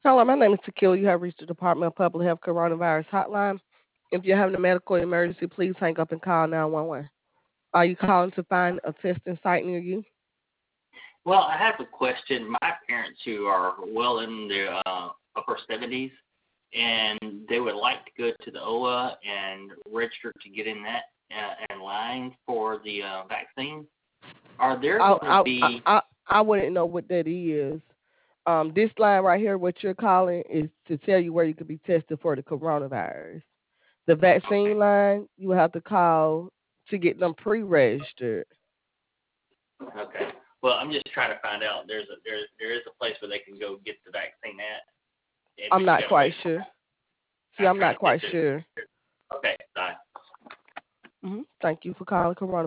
Hello, my name is Tequila. You have reached the Department of Public Health Coronavirus Hotline. If you're having a medical emergency, please hang up and call 911. Are you calling to find a testing site near you? Well, I have a question. My parents, who are well in their upper 70s, and they would like to go to the OA and register to get in that in line for the vaccine. Are there I going to I I be I I wouldn't know what that is. This line right here, what you're calling, is to tell you where you could be tested for the coronavirus. The okay? vaccine line, you will have to call to get them pre-registered. Okay. Well, I'm just trying to find out. There is a place where they can go get the vaccine at, I'm but you not got to quite wait. sure. See, I'm I'm trying not to get quite to. sure. Okay. Bye. Thank you for calling coronavirus.